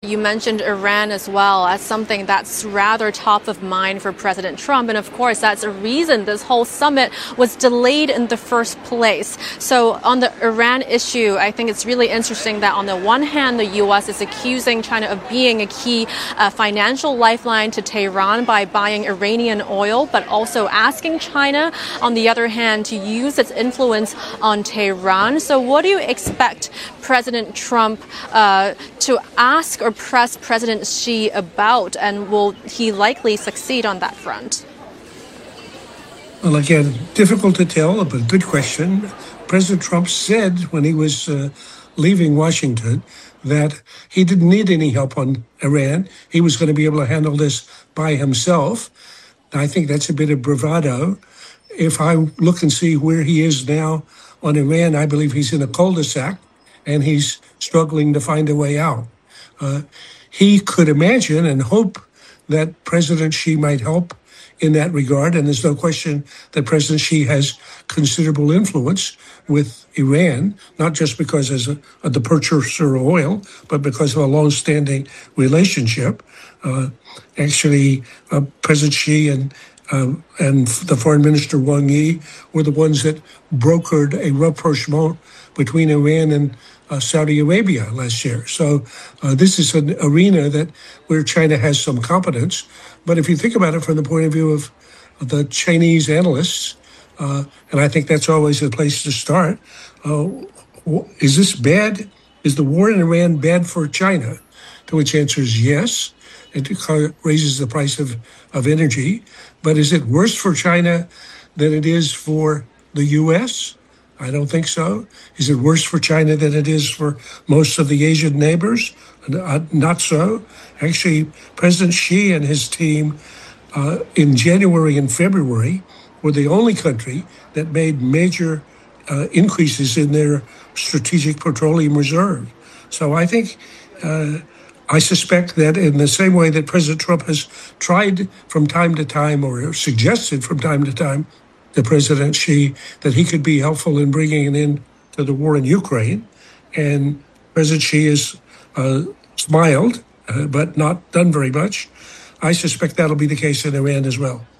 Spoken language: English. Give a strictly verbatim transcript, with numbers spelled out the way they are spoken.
You mentioned Iran as well as something that's rather top of mind for President Trump. And of course, that's a reason this whole summit was delayed in the first place. So on the Iran issue, I think it's really interesting that on the one hand, the U S is accusing China of being a key uh, financial lifeline to Tehran by buying Iranian oil, but also asking China, on the other hand, to use its influence on Tehran. So what do you expect President Trump uh, to ask or press President Xi about, and will he likely succeed on that front? Well, again, difficult to tell, but good question. President Trump said when he was uh, leaving Washington that he didn't need any help on Iran. He was going to be able to handle this by himself. I think that's a bit of bravado. If I look and see where he is now on Iran, I believe he's in a cul-de-sac and he's struggling to find a way out. Uh, he could imagine and hope that President Xi might help in that regard. And there's no question that President Xi has considerable influence with Iran, not just because as a, a, the purchaser of oil, but because of a long-standing relationship. Uh, actually, uh, President Xi and um, and the Foreign Minister Wang Yi were the ones that brokered a rapprochement between Iran and uh, Saudi Arabia last year. So uh, this is an arena that where China has some competence. But if you think about it from the point of view of the Chinese analysts, uh, and I think that's always a place to start, uh, is this bad? Is the war in Iran bad for China? To which answer is yes. It raises the price of, of energy. But is it worse for China than it is for the U S? I don't think so. Is it worse for China than it is for most of the Asian neighbors? Not so. Actually, President Xi and his team uh, in January and February were the only country that made major uh, increases in their strategic petroleum reserve. So I think, uh, I suspect that in the same way that President Trump has tried from time to time or suggested from time to time to President Xi that he could be helpful in bringing an end to the war in Ukraine. And President Xi has uh, smiled, uh, but not done very much. I suspect that'll be the case in Iran as well.